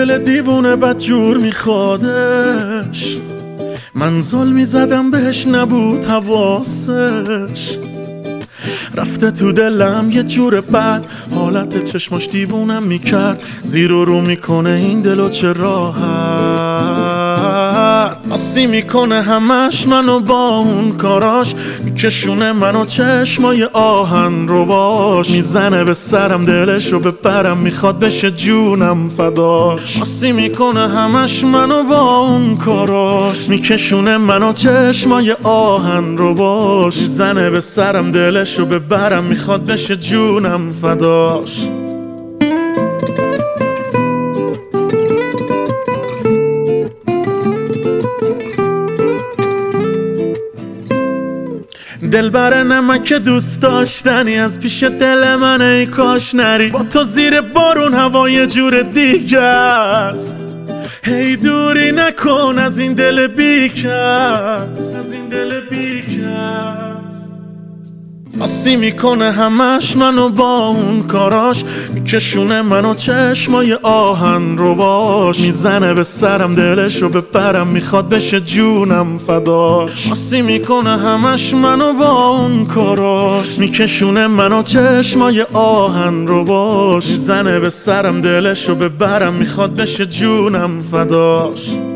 دل دیوونه بدجور میخوادش، من زل میزدم بهش نبود حواسش. رفته تو دلم یه جور بد، حالت چشماش دیوونم میکرد. زیر و رو میکنه این دلو چه راحت، آسی میکنه همش منو با اون کاراش. میکشونه منو چشمای آهن رو باش، میزنه به سرم دلش رو ببرم، میخواد بشه جونم فداش. آسی میکنه همش منو با اون کاراش، میکشونه منو چشمای آهن رو باش. میزنه به سرم دلش رو ببرم، میخواد بشه جونم فداش. دلبر نمک دوست داشتنی از پیش دل من، ای کاش نری. با تو زیر بارون هوا یه جور دیگه است. هی دوری نکن از این دل بیکس، از این دل بیکس. آسی میکنه همش منو با اون کاراش، میکشونه منو چشمای آهن رو باش. میزنه به سرم دلش رو ببرم، میخواد بشه جونم فداش. آسی میکنه همش منو با اون کاراش، میکشونه منو چشمای آهن رو باش. میزنه به سرم دلش رو ببرم، میخواد بشه جونم فداش.